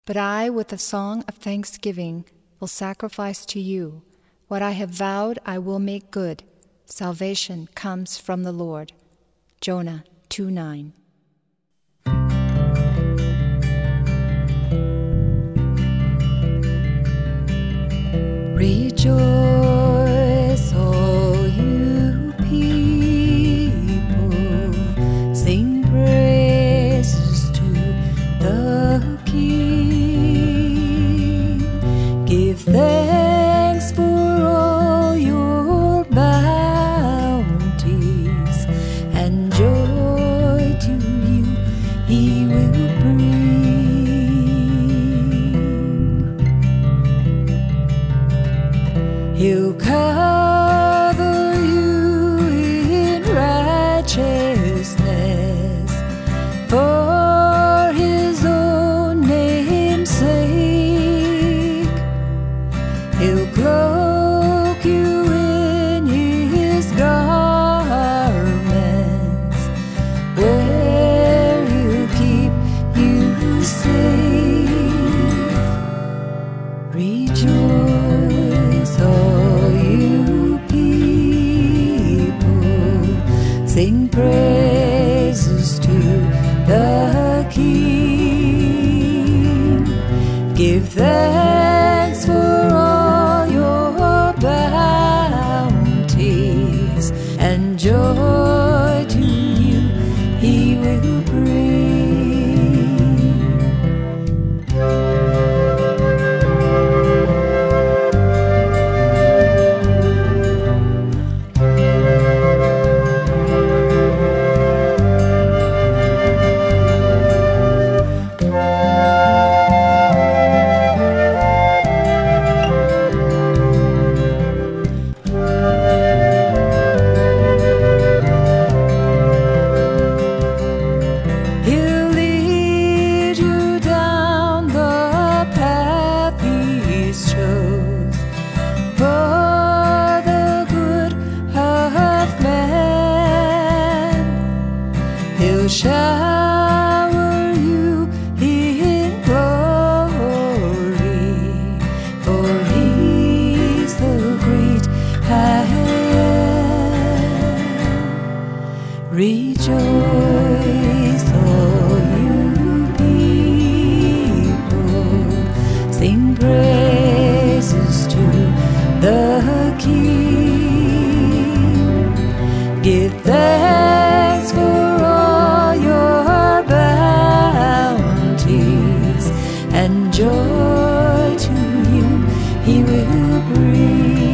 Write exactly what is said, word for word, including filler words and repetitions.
But I, with a song of thanksgiving, will sacrifice to you. What I have vowed I will make good. Salvation comes from the Lord. Jonah two nine. Rejoice, all you people, sing praises to the King. Give thanks for all your bounties, and joy to you he will bring. He'll cover you in righteousness for his own name's sake. He'll cloak you in his garments, where he'll keep you safe. Rejoice, all you people, sing praises to the King. Give thanks for all your bounties, and joy to you he will bring. He'll lead you down the path he's chose for the good of man. He'll shower you in glory, for he's the great I am. Rejoice, all you people, sing praises to the King. Give thanks for all your bounties, and joy to you he will bring.